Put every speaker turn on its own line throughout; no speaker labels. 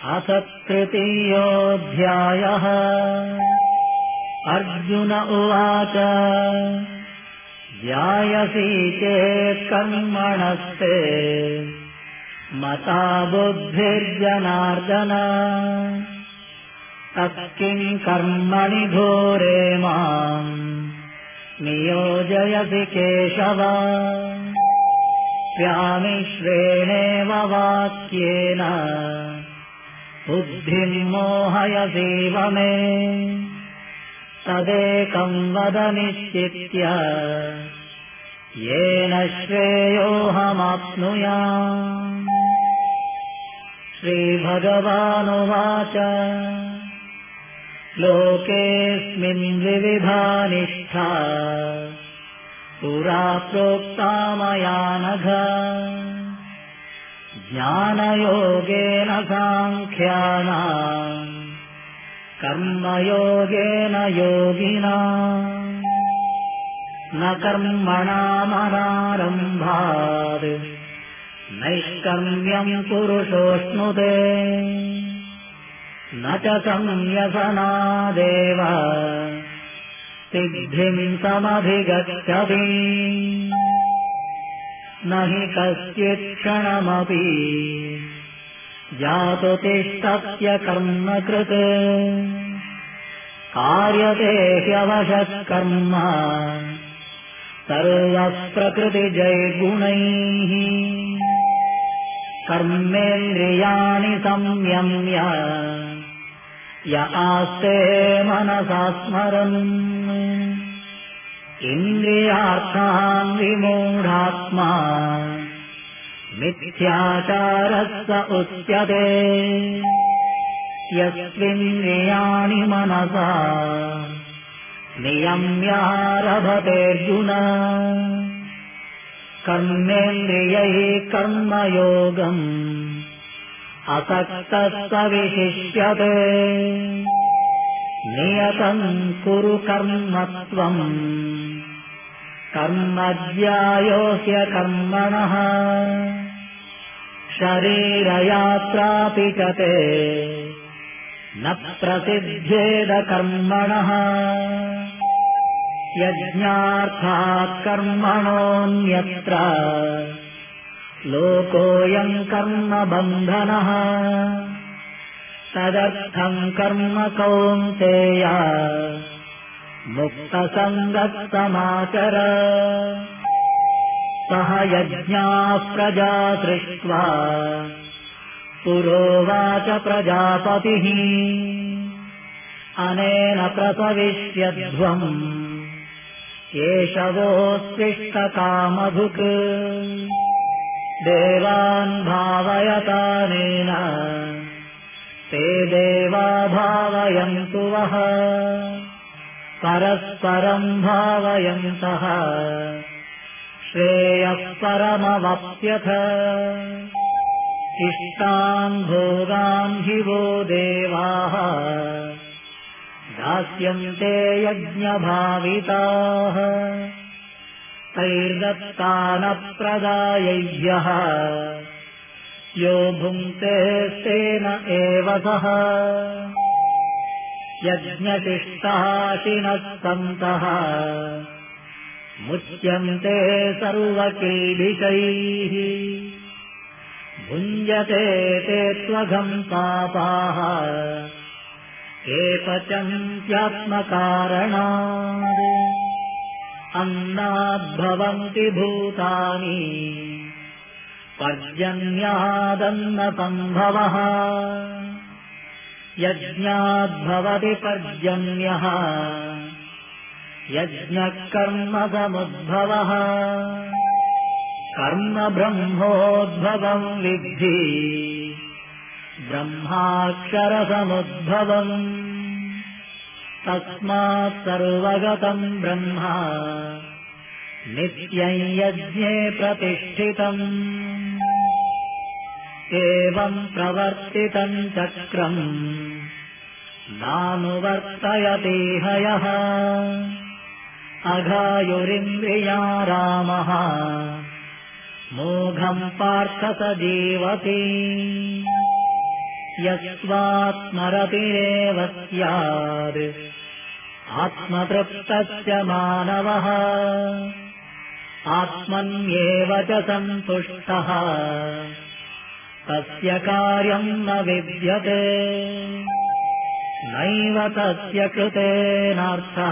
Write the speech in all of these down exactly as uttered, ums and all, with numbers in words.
अथ तृतीयोऽध्यायः। अर्जुन उवाच ध्यायसि चेत् कर्मणस्ते मता बुद्धिर्जनार्दन तत्किं कर्मणि घोरे माम् नियोजयसि केशव। व्यामिश्रेणेव वाक्येन बुद्धिं मोहयसीव मे तदेकं वद निश्चित्य येन श्रेयोऽहमाप्नुयाम्। श्रीभगवानुवाच लोकेऽस्मिन् द्विविधा निष्ठा पुरा प्रोक्ता मया नघ। ज्ञानयोगेन साङ्ख्यानाम् कर्मयोगेन योगिनाम्। न कर्मणामनारम्भात् नैष्कर्म्यम् पुरुषोऽश्नुते न च संव्यसनादेव सिद्धिं समधिगच्छति। न हि कश्चित् क्षणमपि जातु तिष्ठत्य कर्म कृत् कार्यते ह्यवशः कर्म सर्वः प्रकृतिजैर्गुणैः। कर्मेन्द्रियाणि संयम्य य आस्ते मनसा स्मरन् इन्द्रियार्थान् विमूढात्मा मिथ्याचारः स उच्यते। यस्त्विन्द्रियाणि मनसा नियम्यारभतेऽर्जुन कर्मेन्द्रियैः कर्मयोगम् असक्तः स विशिष्यते। नियतं कुरु कर्म त्वम् कर्म ज्यायोऽस्य कर्मणः शरीरयात्रापि च ते न प्रसिद्ध्येद कर्मणः। यज्ञार्थात् कर्मणोऽन्यत्र लोकोऽयं कर्म बन्धनः। तदर्थं कर्म कौन्तेय मुक्तसङ्गः समाचर। सह यज्ञाः प्रजा सृष्ट्वा पुरोवाच प्रजापतिः अनेन प्रसविष्यध्वम् केशवोत्तिष्ठकामधुक्। देवान् भावयतानेन ते देवा भावयन्तु वः परस्परं भावयन्तः श्रेयः परमवाप्स्यथ। इष्टान् भोगान् हि वो देवाः दास्यन्ते यज्ञभाविताः। तैर्दत्तानप्रदायैभ्यः यो भुङ्क्ते तेन एव सः। यज्ञशिष्टाशिनः सन्तः मुच्यन्ते सर्वकीलिशैः। भुञ्जते ते त्वघं पापाः ये पचन्त्यात्मकारणात्। अन्नाद्भवन्ति भूतानि पर्जन्यादन्नसम्भवः। यज्ञाद्भवति पर्जन्यः यज्ञः कर्मसमुद्भवः। कर्म ब्रह्मोद्भवं विद्धि ब्रह्माक्षरसमुद्भवम्। तस्मात् सर्वगतं ब्रह्म नित्यं यज्ञे प्रतिष्ठितम्। एवं प्रवर्तितं चक्रम् नानुवर्तयति हयः। अघायुरिन्द्रिया रामः मोघं पार्थ स जीवति। यस्वात्मरतिरेव स्यात् आत्मतृप्तस्य मानवः आत्मन्येव च सन्तुष्टः तस्य कार्यम् न विद्यते नैव तस्य कृतेनार्थः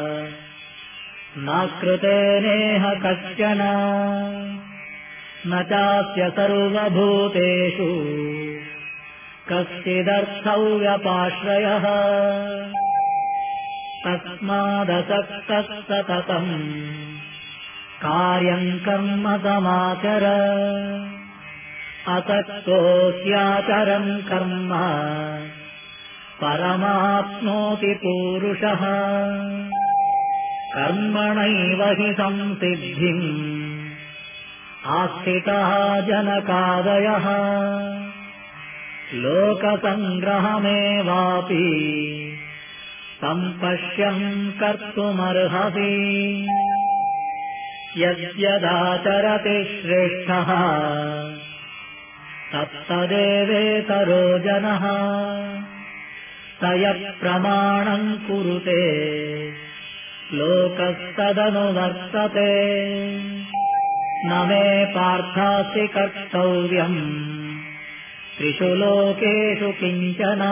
न कृतेनेह कश्चन न चास्य सर्वभूतेषु कश्चिदर्थव्यपाश्रयः तस्मादसक्तः सततम् कार्यम् कर्म समाचर असक्तो ह्याचरन् कर्म परमाप्नोति पूरुषः कर्मणैव हि संसिद्धिम् आस्थितः जनकादयः लोकसङ्ग्रहमेवापि सम्पश्यन् कर्तुमर्हसि यद्यदाचरति श्रेष्ठः तत्तदेवेतरो जनः स यत्प्रमाणम् कुरुते लोकस्तदनुवर्तते न मे पार्थासि कर्तव्यम् त्रिषु लोकेषु किञ्चन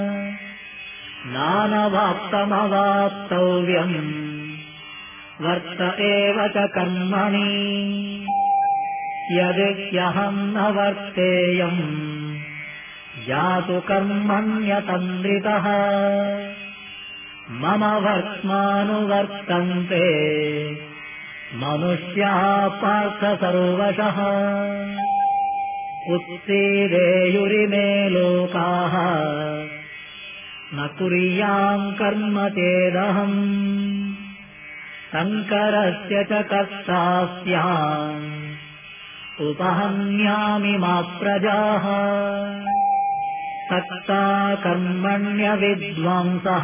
नानवाप्तमवाप्तव्यम् वर्त एव च कर्मणि यदिह्यहम् न वर्तेयम् यातु कर्मण्यतन्द्रितः मम वर्त्मानुवर्तन्ते मनुष्याः पार्थ सर्वशः उत्सीदेयुरिमे लोकाः न कुर्याम् कर्म चेदहम् शङ्करस्य च कर्ता स्याम् उपहन्यामि मा प्रजाः सक्ता कर्मण्यविद्वांसः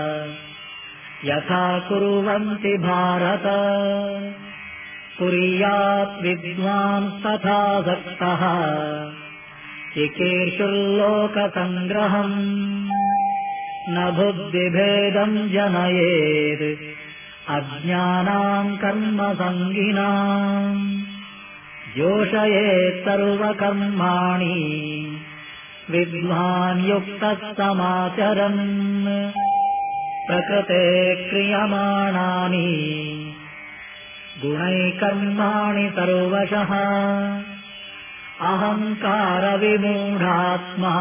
यथा कुर्वन्ति भारत कुर्यात् विद्वांस तथा सक्तः चिकीर्षुर्लोकसङ्ग्रहम् न बुद्धिभेदम् जनयेत् अज्ञानाम् कर्मसङ्गिनाम् जोषयेत् सर्वकर्माणि विद्वान् युक्तः समाचरन् प्रकृते क्रियमाणानि गुणैकर्माणि सर्वशः अहङ्कारविमूढात्मा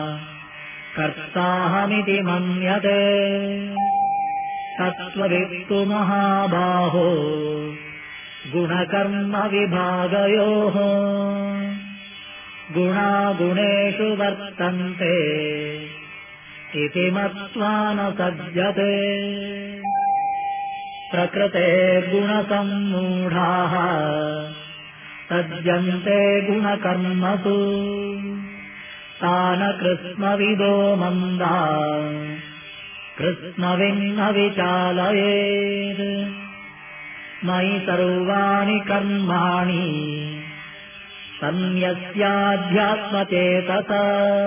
कर्ताहमिति मन्यते तत्त्ववित्तु महाबाहो गुणकर्मविभागयोः गुणागुणेषु वर्तन्ते इति मत्वा न सज्जते प्रकृते गुणसम्मूढाः सज्जन्ते गुणकर्मसु तान कृत्स्नविदो मन्दा कृत्स्नविन्न विचालयेत् मयि सर्वाणि कर्माणि सन्न्यस्याध्यात्मचेतसा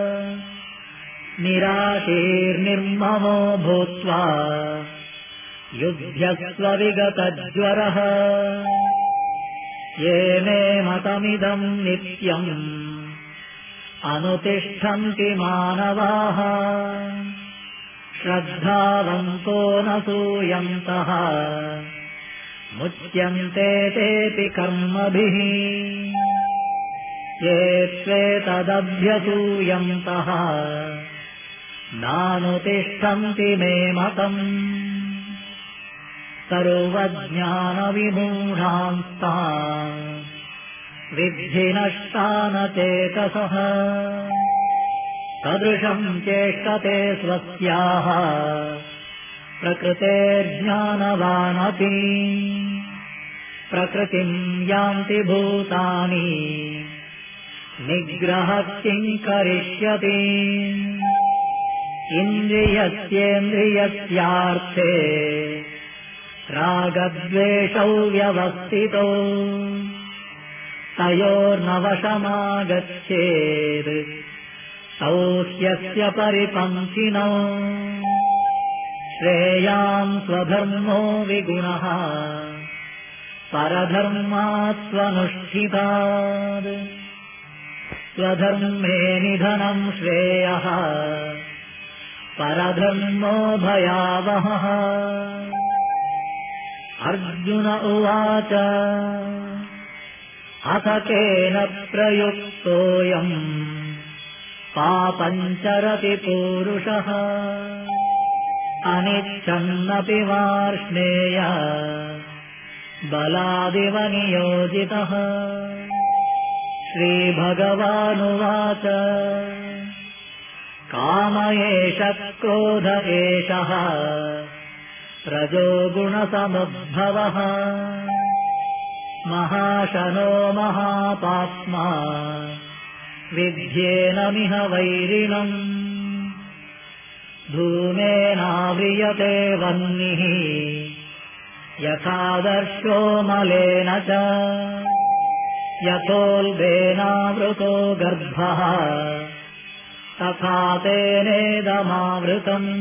निराशीर्निर्ममो भूत्वा युध्यस्व विगतज्वरः ये मे मतमिदम् नित्यम् अनुतिष्ठन्ति मानवाः श्रद्धावन्तो न सूयन्तः मुच्यन्ते तेऽपि कर्मभिः ये त्वेतदभ्यसूयन्तः नानुतिष्ठन्ति मे मतम् सर्वज्ञानविमूढांस्तान् विद्धि नष्टान चेतसः सदृशम् चेष्टते स्वस्याः प्रकृतेर्ज्ञानवानपि प्रकृतिम् यान्ति भूतानि निग्रहः किम् करिष्यति इन्द्रियस्येन्द्रियस्यार्थे रागद्वेषौ व्यवस्थितौ तयोर्न वशमागच्छेत् तौ ह्यस्य परिपन्थिनौ श्रेयान् स्वधर्मो विगुणः परधर्मात् स्वनुष्ठितात् स्वधर्मे निधनं श्रेयः परधर्मो भयावहः। अर्जुन उवाच अथ केन प्रयुक्तोऽयम् पापञ्चरति पूरुषः अनिच्छन्नपि वार्ष्णेय बलादिव नियोजितः। श्रीभगवानुवाच काम एष क्रोध एषः रजोगुणसमुद्भवः महाशनो महापाप्मा विद्येनमिह वैरिणम् धूमेनाव्रियते वह्निः यथादर्शो मलेन च यथोल्बेनावृतो गर्भः तथा तेनेदमावृतम्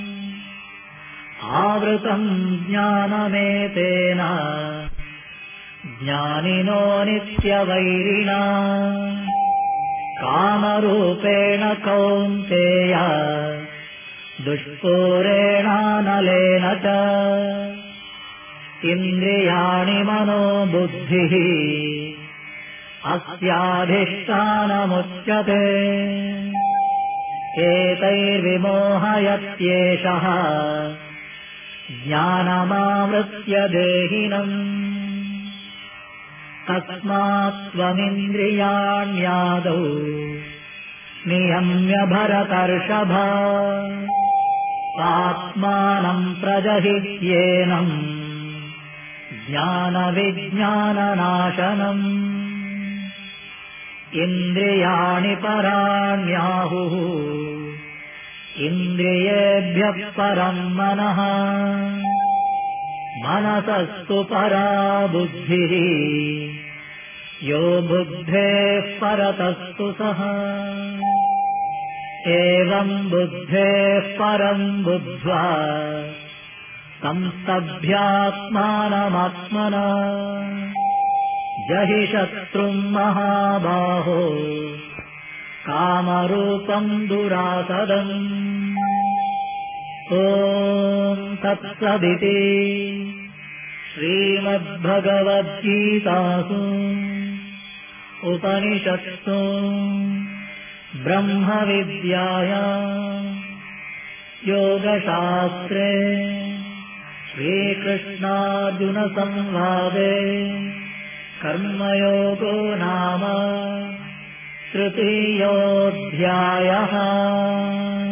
आवृतम् ज्ञानमेतेन ज्ञानिनो नित्यवैरिणा कामरूपेण कौन्तेय दुष्पूरेणानलेन च इन्द्रियाणि मनो बुद्धिः अस्याधिष्ठानमुच्यते एतैर्विमोहयत्येषः ज्ञानमावृत्य देहिनम् तस्मात् त्वमिन्द्रियाण्यादौ नियम्य भरतर्षभ आत्मानं प्रजहिह्येनम् ज्ञानविज्ञाननाशनम् इन्द्रियाणि पराण्याहुः इन्द्रियेभ्यः परम् मनः मनसस्तु परा बुद्धिः यो बुद्धेः परतस्तु सः एवम् बुद्धेः परम् बुद्ध्वा संस्तभ्यात्मानमात्मना जहि शत्रुम् महाबाहो कामरूपम् दुरासदम् ॐ तत्सदिति श्रीमद्भगवद्गीतासु उपनिषत्सु ब्रह्मविद्यायाम् योगशास्त्रे श्रीकृष्णार्जुनसंवादे कर्मयोगो नाम तृतीयोऽध्यायः।